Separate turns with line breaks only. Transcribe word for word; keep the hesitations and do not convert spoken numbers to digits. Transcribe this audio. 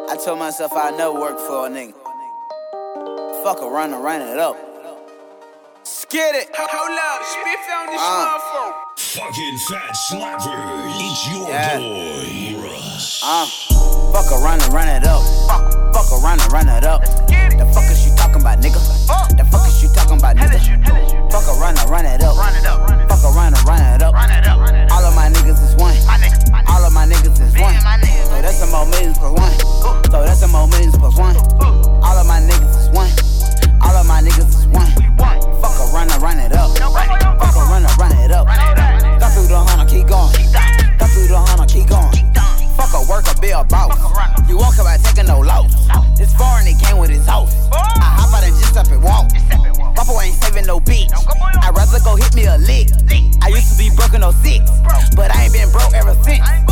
I told myself I'd never work for a nigga. Fuck a run and run it up. Skid it.
Hold up, spiff on this
Uh.
motherfucker.
Fucking fat slappers. It's your
Yeah.
boy, Russ.
Uh, fuck a run and run it up. Fuck, fuck a run and run it up.
Get it.
The fuck is you talking about, nigga?
Fuck.
The fuck is you talking about,
Hell is you,
nigga?
hell is you.
Fuck a run and run it up.
Run it up, run it up.
Fuck a run and run it up.
Run it up, run it up.
All of my niggas is one.
My niggas, my niggas.
All of my niggas is
Me
one.
and my niggas,
So
my
that's some more millions plus one.
Ooh.
So that's some more millions plus one.
Ooh.
All of my niggas is one. All of my niggas is one.
We won.
Fuck a run and run it up.
No, run it up.
Fuck a run and run it up.
Run it up.
Got through the hunter, keep going.
Keep down.
Got through the hunter, keep going.
Keep down.
Fuck a worker, be a boss.
Fuck a runner.
You walk about taking no loss. This foreign, it came with his house.
Oh.
I hop out and just up and walk.
Just step it, walk.
Papa ain't saving no bitch.
Don't go boy on.
I'd rather go hit me a lick.
Lick.
I used to be broke in oh six,
Broke.
but I ain't been broke ever since.
I ain't